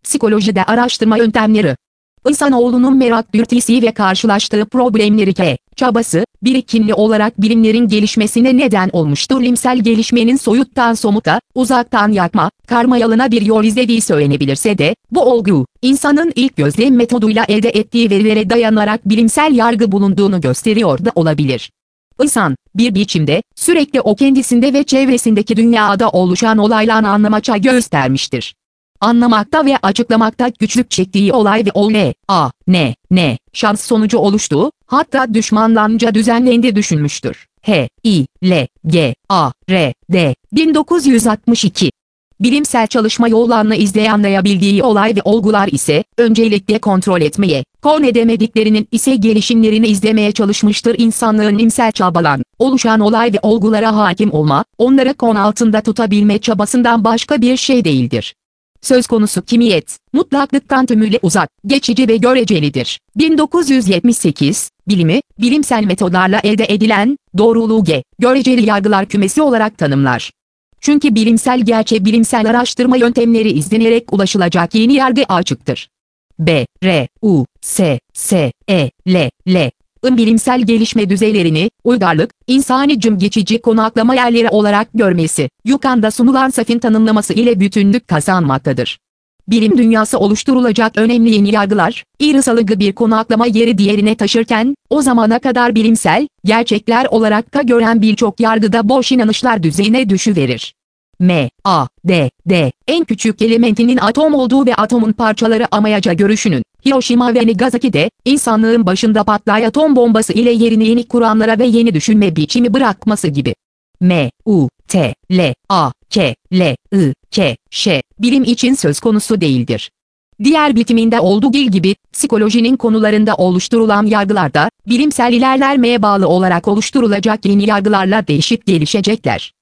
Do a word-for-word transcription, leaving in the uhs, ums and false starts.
Psikolojide araştırma yöntemleri. İnsanoğlunun merak dürtüsü ve karşılaştığı problemleri ke, çabası, birikimli olarak bilimlerin gelişmesine neden olmuştur. Bilimsel gelişmenin soyuttan somuta, uzaktan yakma, karmayalına bir yol izlediği söylenebilirse de, bu olgu, insanın ilk gözlem metoduyla elde ettiği verilere dayanarak bilimsel yargı bulunduğunu gösteriyor da olabilir. İnsan, bir biçimde, sürekli o kendisinde ve çevresindeki dünyada oluşan olaylarını anlamaça göstermiştir. Anlamakta ve açıklamakta güçlük çektiği olay ve olay, a, ne, ne, şans sonucu oluştuğu, hatta düşmanlanca düzenlendi düşünmüştür. H, I, L, G, A, R, D, bin dokuz yüz altmış iki. Bilimsel çalışma yollarını izleyen anlayabildiği olay ve olgular ise, öncelikle kontrol etmeye, kon edemediklerinin ise gelişimlerini izlemeye çalışmıştır. İnsanlığın bilimsel çabalan, oluşan olay ve olgulara hakim olma, onları kon altında tutabilme çabasından başka bir şey değildir. Söz konusu kimiyet, mutlaklıktan tümüyle uzak, geçici ve görecelidir. bin dokuz yüz yetmiş sekiz, bilimi, bilimsel metodlarla elde edilen, doğruluğu ge, göreceli yargılar kümesi olarak tanımlar. Çünkü bilimsel gerçeğe bilimsel araştırma yöntemleri izlenerek ulaşılacak yeni yargı açıktır. B, R, U, S, S, E, L, L. ın bilimsel gelişme düzeylerini, uygarlık, insani cım geçici konaklama yerleri olarak görmesi, yukarıda sunulan safin tanımlaması ile bütünlük kazanmaktadır. Bilim dünyası oluşturulacak önemli yeni yargılar, irisalıgı bir konaklama yeri diğerine taşırken, o zamana kadar bilimsel, gerçekler olarak da gören birçok yargıda boş inanışlar düzeyine düşüverir. M, A, D, D, en küçük elementinin atom olduğu ve atomun parçaları amayaca görüşünün, Hiroşima ve Nagasaki'de, insanlığın başında patlayan atom bombası ile yerini yeni kuramlara ve yeni düşünme biçimi bırakması gibi. M, U, T, L, A, K, L, I, K, Ş, bilim için söz konusu değildir. Diğer bitiminde olduğu gibi, psikolojinin konularında oluşturulan yargılarda, bilimsel ilerlemeye bağlı olarak oluşturulacak yeni yargılarla değişip gelişecekler.